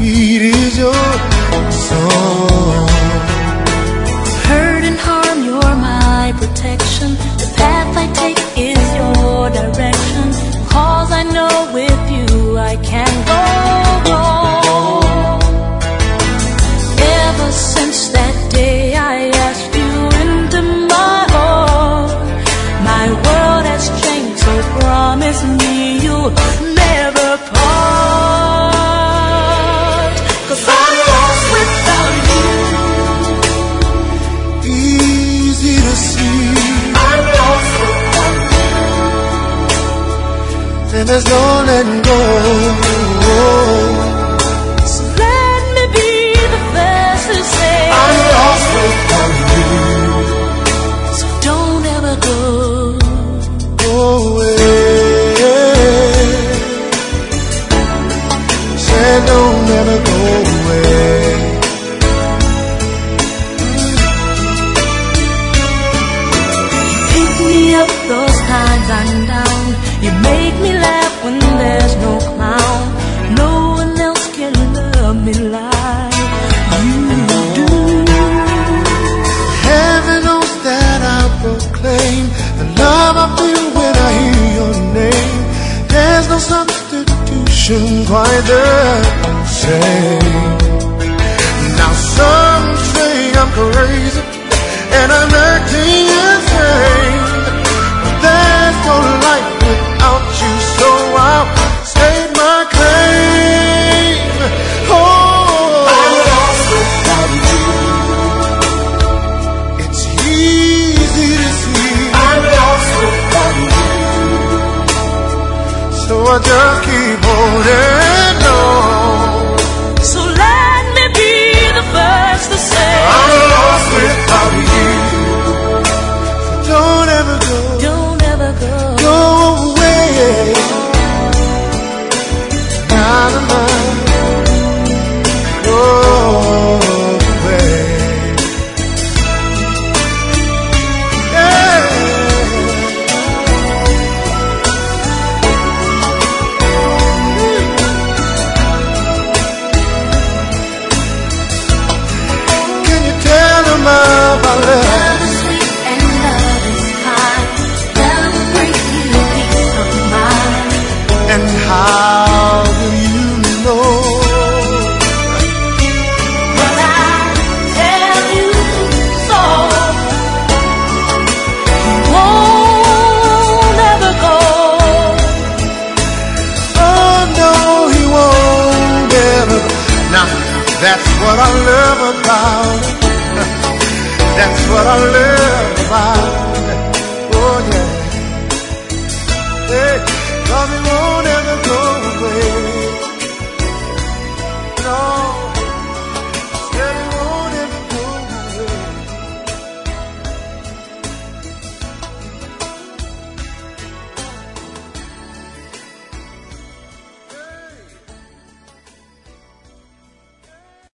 beat is your song. Hurt and harm, you're my protection. The path I take is your direction. 'Cause I know with you I can't go wrong. Ever since that day I asked you into my heart, my world has changed, so promise me you'll never part. 'Cause I'm lost without you. Easy to see, I'm lost without you. and there's no letting go. So let me be the first to say I'm lost without you. So don't ever go. Go away. Said don't ever go away. Pick me up those times I'm down. You make me laugh when there's no clown. No one else can love me like you do. Heaven knows that I proclaim the love I feel when I hear your name. There's no substitution quite the same. Now some say I'm crazy and I'm acting insane, but there's no life without you, so I'll state my claim. Oh, I'm lost without you. it's easy to see I'm lost without you. so I just keep holding on. So let me be the first to say I'm lost without you. So don't ever go, don't ever go. go away. Not a man, go away. Yeah. Can you tell them about love? Love is sweet and love is kind. Love will bring you peace of mind. And how do you know? But I tell you so. You won't ever go. Oh no, he won't ever. Now that's what I love about it. That's what I love about it. Oh yeah. Hey, 'cause he won't ever go away. No.